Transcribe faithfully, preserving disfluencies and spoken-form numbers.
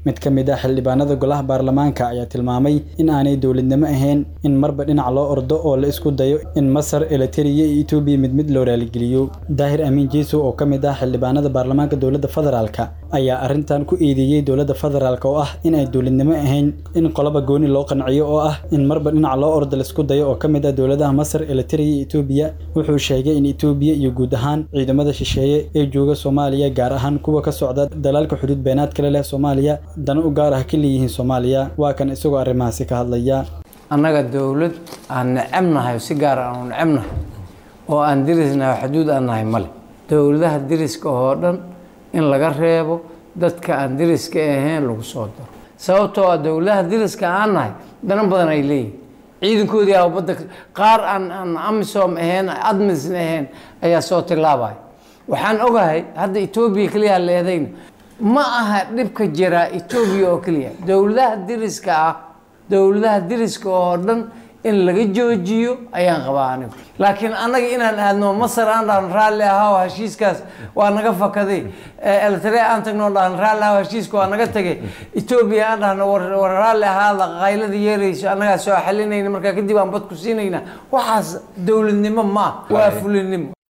mid ka mid ah xildhibaanada golaha baarlamaanka ayaa tilmaamay in aanay dawladnimo ahayn in marba dhinac loo ordo oo la isku dayo in Masar, Eritrea iyo Ethiopia mid mid loo raaligeliyo. Daahir Amiin Jeeso oo ka mid ah xildhibaanada baarlamaanka dowladda federaalka ayaa arrintan ku eedeeyay dowladda federaalka oo ah in ay dawladnimo ahayn in qolaba gooni loo qanciyo oo ah in marba dhinac loo ordo la isku dayo oo ka mid ah dowladaha Masar, Eritrea iyo Ethiopia. Wuxuu sheegay in Ethiopia iyo guud ahaan ciidamada shisheeye ee jooga Soomaaliya gaar ahaan kuwa ka socda dalalka xuduud beenaadka leh Soomaaliya dan u gaar ah ka leeyihiin Soomaaliya. Waa kan isagoo arrimahaasi ka hadlaya. annaga dawlad aan nacabnahay si gaar ah aan nacabnahay oo aan dirisnahay xuduud aan nahay male. dawladaha diriska oo dhan in laga reebo dadka aan diriska ahayn lagu soo daro sababtoo ah dawladaha diriska aan nahay danan badan ay leeyihiin ciidankoodii ah badda qaar aan aan amisom ahayn admis ahayn ayaa soo tilaabay. waxaan ogahay hadda Ethiopia kaliya leedayna ma aha dhibka jira Ethiopia oo kaliya dawladaha diriska ah dawladaha diriska oo dhan in laga joojiyo ayaan qabaa anigu. laakiin anaga inaan aadno Masar aan dhaan raali ahaa heshiiskaas waa naga fakaday, Eritrea aan tagno dhaan raali ahaa heshiiska waa naga tagay, Ethiopia aan dhaan war raali ahaa qaylada yeerayso anaga soo xalinayna marka kadib aan bad ku siinayna. waxaas dawladnimo ma waa fulinimo.